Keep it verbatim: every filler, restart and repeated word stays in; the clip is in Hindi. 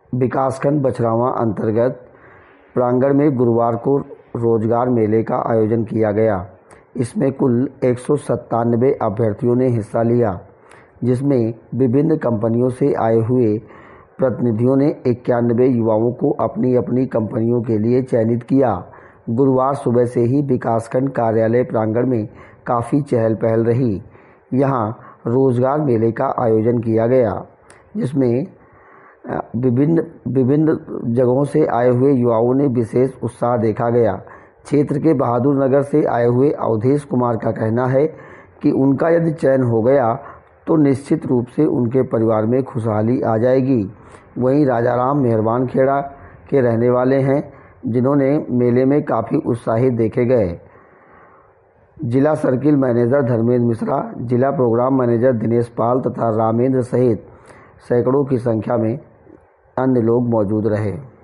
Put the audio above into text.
विकासखंड बछरावा अंतर्गत प्रांगण में गुरुवार को रोजगार मेले का आयोजन किया गया। इसमें कुल एक सौ सत्तानवे अभ्यर्थियों ने हिस्सा लिया, जिसमें विभिन्न कंपनियों से आए हुए प्रतिनिधियों ने इक्यानवे युवाओं को अपनी अपनी कंपनियों के लिए चयनित किया। गुरुवार सुबह से ही विकासखंड कार्यालय प्रांगण में काफ़ी चहल पहल रही। यहां रोजगार मेले का आयोजन किया गया, जिसमें विभिन्न विभिन्न जगहों से आए हुए युवाओं ने विशेष उत्साह देखा गया। क्षेत्र के बहादुर नगर से आए हुए अवधेश कुमार का कहना है कि उनका यदि चयन हो गया तो निश्चित रूप से उनके परिवार में खुशहाली आ जाएगी। वहीं राजाराम मेहरबान खेड़ा के रहने वाले हैं, जिन्होंने मेले में काफ़ी उत्साहित देखे गए। जिला सर्किल मैनेजर धर्मेंद्र मिश्रा, जिला प्रोग्राम मैनेजर दिनेश पाल तथा रामेंद्र सहित सैकड़ों की संख्या में अन्य लोग मौजूद रहे।